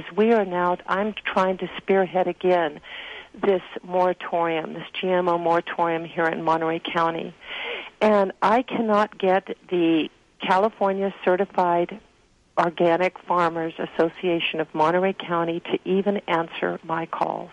F: I'm trying to spearhead again this moratorium, this GMO moratorium here in Monterey County. And I cannot get the California Certified Organic Farmers Association of Monterey County to even answer my calls.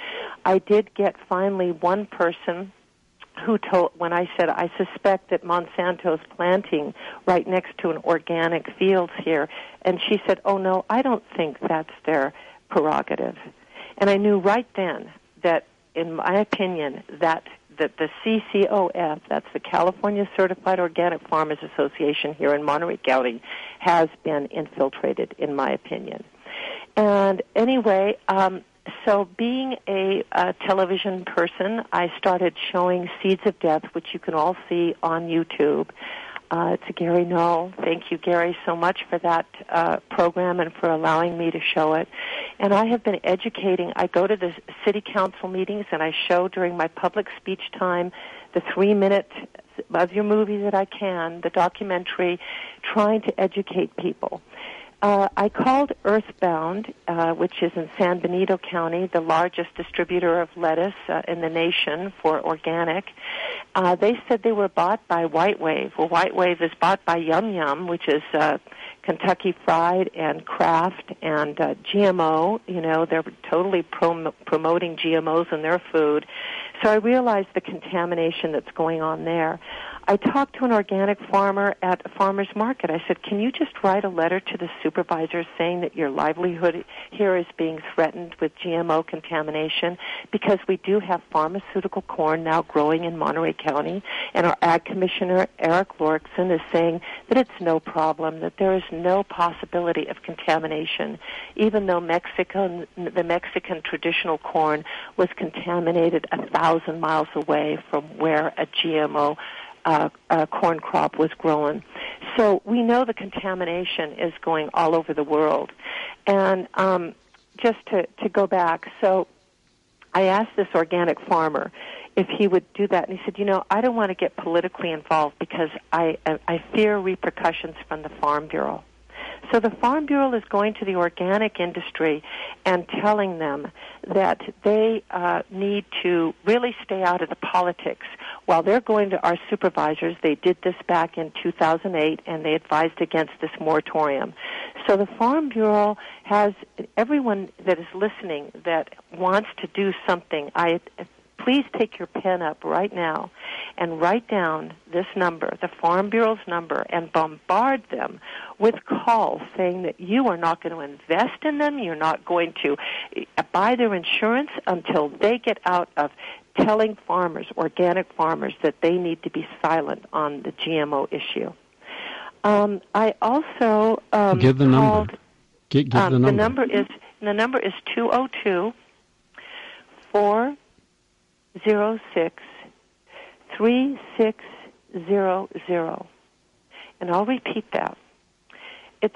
F: I did get finally one person who told, when I said I suspect that Monsanto's planting right next to an organic fields here, and she said, oh no, I don't think that's their prerogative. And I knew right then that, in my opinion, that the CCOF, that's the California Certified Organic Farmers Association here in Monterey County, has been infiltrated, in my opinion. And anyway, so being a television person, I started showing Seeds of Death, which you can all see on YouTube. To Gary Knoll. Thank you, Gary, so much for that program and for allowing me to show it. And I have been educating. I go to the city council meetings and I show during my public speech time the 3-minute of your movie that I can, the documentary, trying to educate people. I called Earthbound, which is in San Benito County, the largest distributor of lettuce in the nation for organic. They said they were bought by White Wave. Well, White Wave is bought by Yum Yum, which is Kentucky Fried and Kraft and GMO. You know, they're totally promoting GMOs in their food. So I realized the contamination that's going on there. I talked to an organic farmer at a farmer's market. I said, can you just write a letter to the supervisor saying that your livelihood here is being threatened with GMO contamination? Because we do have pharmaceutical corn now growing in Monterey County, and our ag commissioner, Eric Lorkson, is saying that it's no problem, that there is no possibility of contamination, even though the Mexican traditional corn was contaminated 1,000 miles away from where a GMO corn crop was grown. So we know the contamination is going all over the world. And just to go back, so I asked this organic farmer if he would do that, and he said, you know, I don't want to get politically involved because I fear repercussions from the Farm Bureau. So the Farm Bureau is going to the organic industry and telling them that they need to really stay out of the politics. While they're going to our supervisors, they did this back in 2008, and they advised against this moratorium. So the Farm Bureau has everyone that is listening that wants to do something. Please take your pen up right now and write down this number, the Farm Bureau's number, and bombard them with calls saying that you are not going to invest in them, you're not going to buy their insurance until they get out of telling farmers, organic farmers, that they need to be silent on the GMO issue. I also
C: give the number. Give the number.
F: The number is 202 406-3600. And I'll repeat that. It's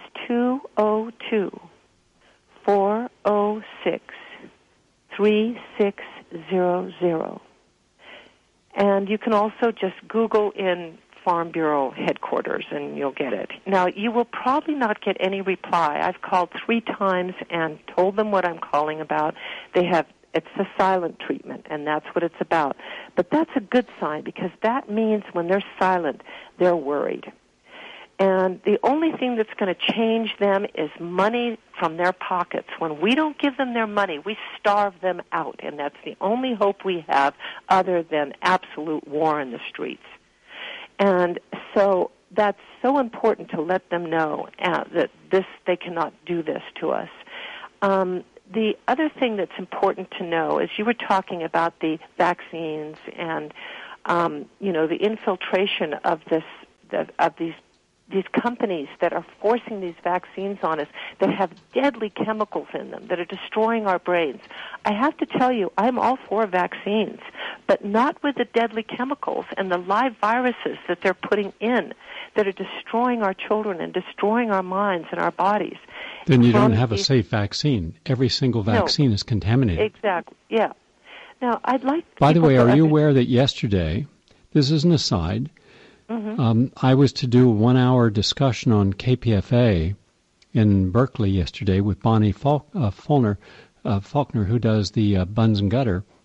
F: 202-406-3600. And you can also just Google in Farm Bureau headquarters and you'll get it. Now, you will probably not get any reply. I've called 3 times and told them what I'm calling about. It's a silent treatment, and that's what it's about. But that's a good sign because that means when they're silent, they're worried. And the only thing that's going to change them is money from their pockets. When we don't give them their money, we starve them out, and that's the only hope we have other than absolute war in the streets. And so that's so important to let them know that they cannot do this to us. The other thing that's important to know is you were talking about the vaccines and the infiltration of these companies that are forcing these vaccines on us that have deadly chemicals in them that are destroying our brains. I have to tell you, I'm all for vaccines, but not with the deadly chemicals and the live viruses that they're putting in that are destroying our children and destroying our minds and our bodies.
C: Then you don't have a safe vaccine. Every single vaccine is contaminated.
F: Exactly, yeah. Now, I'd like...
C: By the way, are you aware that yesterday, this is an aside, I was to do a 1-hour discussion on KPFA in Berkeley yesterday with Bonnie Faulkner, who does the Guns and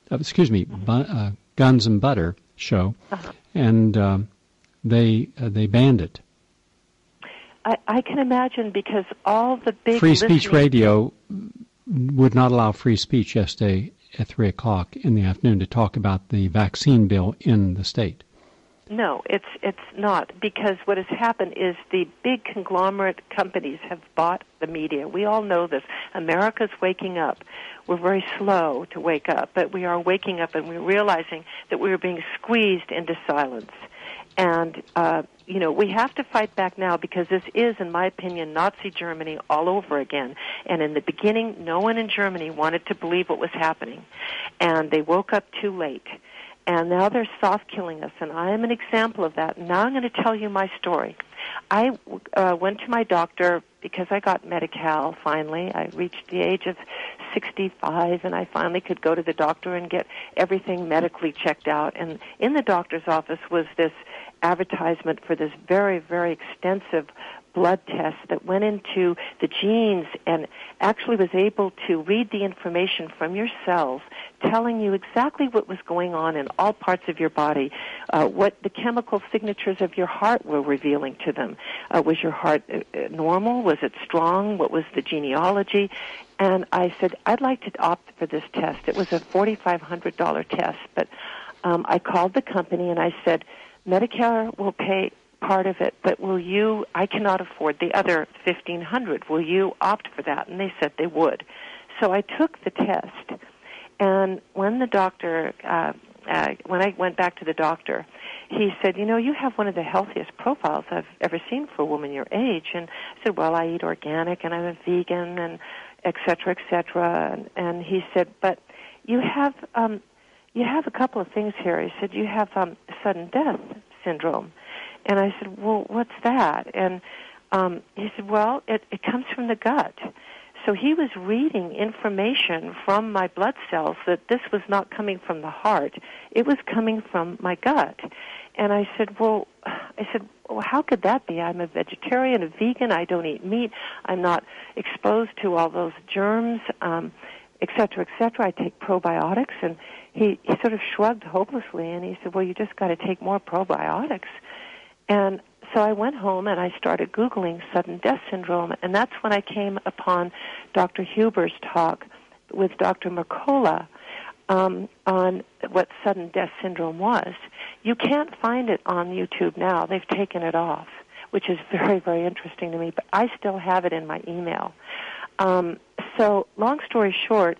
C: Butter show, and they banned it.
F: I can imagine, because all the big...
C: Free Speech Radio would not allow free speech yesterday at 3 o'clock in the afternoon to talk about the vaccine bill in the state.
F: No, it's not, because what has happened is the big conglomerate companies have bought the media. We all know this. America's waking up. We're very slow to wake up, but we are waking up, and we're realizing that we are being squeezed into silence. And, we have to fight back now, because this is, in my opinion, Nazi Germany all over again. And in the beginning, no one in Germany wanted to believe what was happening. And they woke up too late. And now they're soft-killing us, and I am an example of that. Now I'm going to tell you my story. I went to my doctor because I got Medi-Cal finally. I reached the age of 65, and I finally could go to the doctor and get everything medically checked out. And in the doctor's office was this advertisement for this very, very extensive blood test that went into the genes and actually was able to read the information from your cells, telling you exactly what was going on in all parts of your body, what the chemical signatures of your heart were revealing to them. Was your heart normal? Was it strong? What was the genealogy? And I said, I'd like to opt for this test. It was a $4,500 test, but I called the company and I said, Medicare will pay part of it, but I cannot afford the other $1,500. Will you opt for that? And they said they would. So I took the test, and when the doctor, when I went back to the doctor, he said, you have one of the healthiest profiles I've ever seen for a woman your age. And I said, well, I eat organic, and I'm a vegan, and et cetera, et cetera. And he said, but you have a couple of things here. He said, you have sudden death syndrome. And I said, well, what's that? And he said, well, it comes from the gut. So he was reading information from my blood cells that this was not coming from the heart. It was coming from my gut. And I said, well, how could that be? I'm a vegetarian, a vegan. I don't eat meat. I'm not exposed to all those germs, et cetera, et cetera. I take probiotics. And he sort of shrugged hopelessly, and he said, well, you just got to take more probiotics. And so I went home and I started Googling sudden death syndrome, and that's when I came upon Dr. Huber's talk with Dr. Mercola on what sudden death syndrome was. You can't find it on YouTube now. They've taken it off, which is very, very interesting to me, but I still have it in my email. So long story short,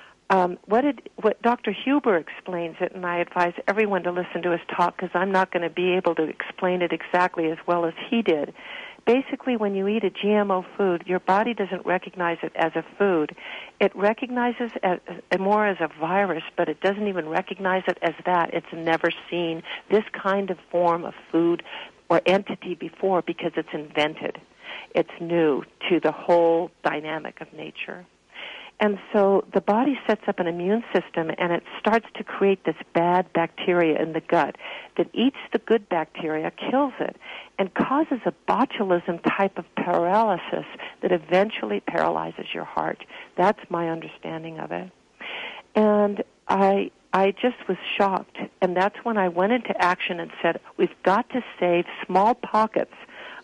F: what Dr. Huber explains it, and I advise everyone to listen to his talk because I'm not going to be able to explain it exactly as well as he did. Basically, when you eat a GMO food, your body doesn't recognize it as a food. It recognizes it more as a virus, but it doesn't even recognize it as that. It's never seen this kind of form of food or entity before because it's invented. It's new to the whole dynamic of nature. And so the body sets up an immune system, and it starts to create this bad bacteria in the gut that eats the good bacteria, kills it, and causes a botulism type of paralysis that eventually paralyzes your heart. That's my understanding of it. And I just was shocked, and that's when I went into action and said, we've got to save small pockets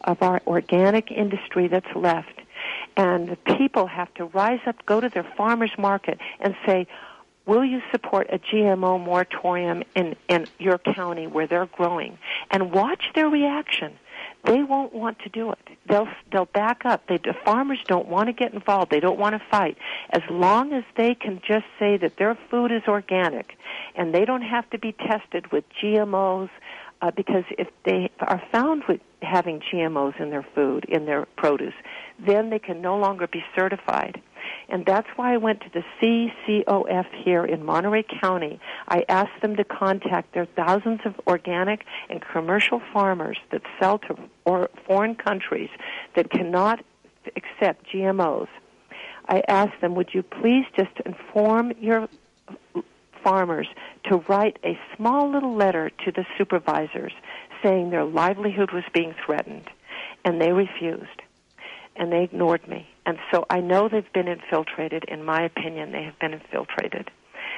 F: of our organic industry that's left. And the people have to rise up, go to their farmers market and say, will you support a GMO moratorium in your county where they're growing? And watch their reaction. They won't want to do it. They'll back up. The farmers don't want to get involved. They don't want to fight. As long as they can just say that their food is organic and they don't have to be tested with GMOs, because if they are found with having GMOs in their food, in their produce, then they can no longer be certified. And that's why I went to the CCOF here in Monterey County. I asked them to contact their thousands of organic and commercial farmers that sell to foreign countries that cannot accept GMOs. I asked them, would you please just inform your farmers to write a small little letter to the supervisors saying their livelihood was being threatened. And they refused. And they ignored me. And so I know they've been infiltrated. In my opinion, they have been infiltrated.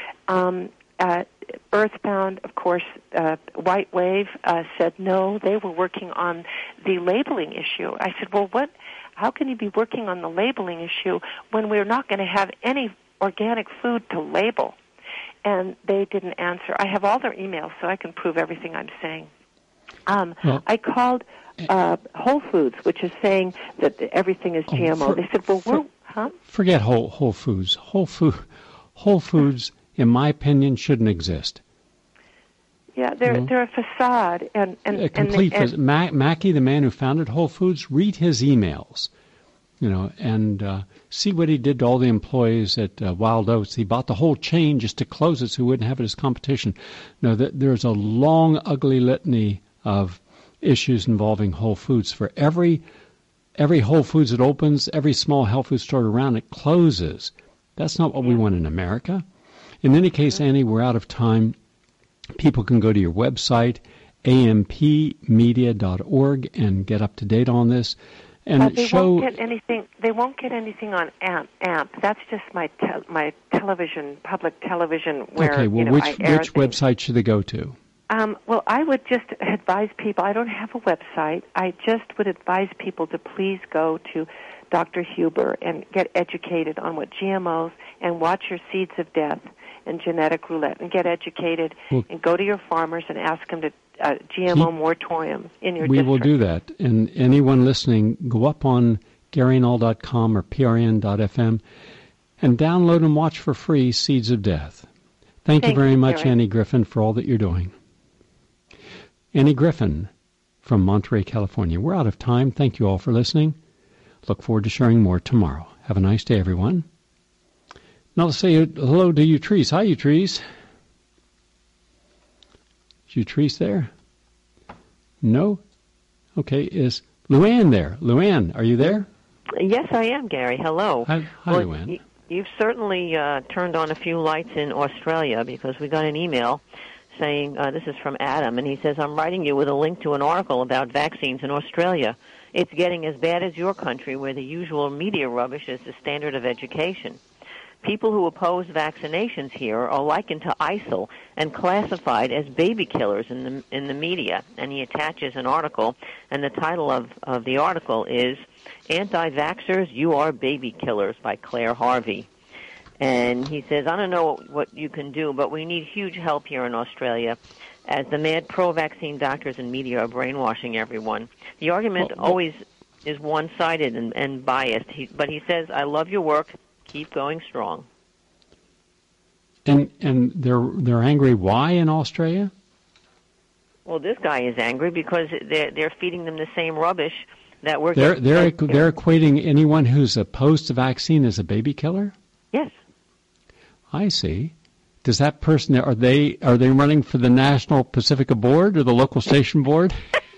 F: Earthbound, of course, White Wave said no. They were working on the labeling issue. I said, well, how can you be working on the labeling issue when we're not going to have any organic food to label? And they didn't answer. I have all their emails, so I can prove everything I'm saying. I called Whole Foods, which is saying that everything is GMO. They said, well,
C: forget Whole Foods. Whole Foods, in my opinion, shouldn't exist.
F: Yeah, they're a facade.
C: A complete facade. Mackey, the man who founded Whole Foods, read his emails. And see what he did to all the employees at Wild Oats. He bought the whole chain just to close it so he wouldn't have it as competition. No, there's a long, ugly litany of issues involving Whole Foods. For every Whole Foods that opens, every small health food store around it closes. That's not what we want in America. In any case, Annie, we're out of time. People can go to your website, ampmedia.org, and get up to date on this. And
F: they won't get anything. They won't get anything on AMP. That's just my television, public television. Where
C: okay. Well, which website should they go to?
F: Well, I would just advise people. I don't have a website. I just would advise people to please go to Dr. Huber and get educated on what GMOs and watch your Seeds of Death and Genetic Roulette and get educated and go to your farmers and ask them to GMO moratorium in your district.
C: We will do that. And anyone listening, go up on GaryNull.com or PRN.FM and download and watch for free Seeds of Death. Thank you very much, Gary. Annie Griffin, for all that you're doing. Annie Griffin from Monterey, California. We're out of time. Thank you all for listening. Look forward to sharing more tomorrow. Have a nice day, everyone. Now let's say hello to Utrice. Hi, Utrice. Is Utrice there? No? Okay, is Luann there? Luann, are you there?
G: Yes, I am, Gary. Hello.
C: Hi, Luann.
G: You've certainly turned on a few lights in Australia because we got an email saying, this is from Adam, and he says, I'm writing you with a link to an article about vaccines in Australia. It's getting as bad as your country where the usual media rubbish is the standard of education. People who oppose vaccinations here are likened to ISIL and classified as baby killers in the media. And he attaches an article, and the title of the article is Anti-Vaxxers, You Are Baby Killers by Claire Harvey. And he says, I don't know what you can do, but we need huge help here in Australia as the mad pro-vaccine doctors and media are brainwashing everyone. The argument always is one-sided and biased. But he says, I love your work. Keep going strong.
C: And they're angry. Why in Australia?
G: Well, this guy is angry because they're feeding them the same rubbish that we're.
C: They're equating anyone who's opposed to vaccine as a baby killer.
G: Yes.
C: I see. Does that person are they running for the National Pacifica Board or the local station board?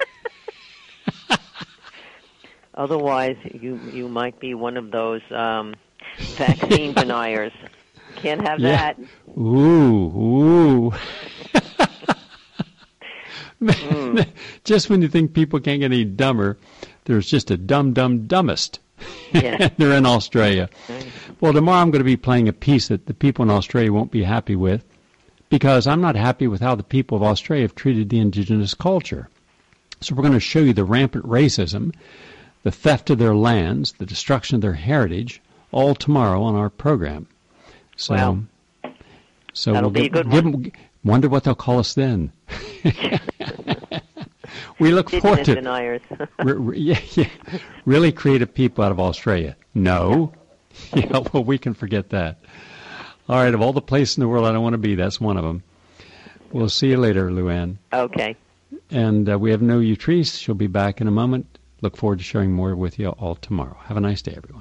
G: Otherwise, you might be one of those. Vaccine deniers. Can't have that.
C: Ooh. Just when you think people can't get any dumber, there's just a dumbest.
G: Yeah.
C: They're in Australia. Well, tomorrow I'm going to be playing a piece that the people in Australia won't be happy with because I'm not happy with how the people of Australia have treated the indigenous culture. So we're going to show you the rampant racism, the theft of their lands, the destruction of their heritage, all tomorrow on our program. So,
G: wow.
C: So
G: that'll be a good one.
C: Wonder what they'll call us then. We look forward to
G: deniers.
C: yeah, really creative people out of Australia. No, yeah, well, we can forget that. All right, of all the places in the world I don't want to be, that's one of them. We'll see you later, Luann.
G: Okay.
C: And we have No Utrice. She'll be back in a moment. Look forward to sharing more with you all tomorrow. Have a nice day, everyone.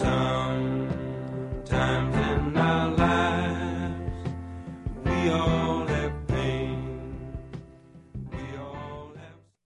H: Sometimes in our lives we all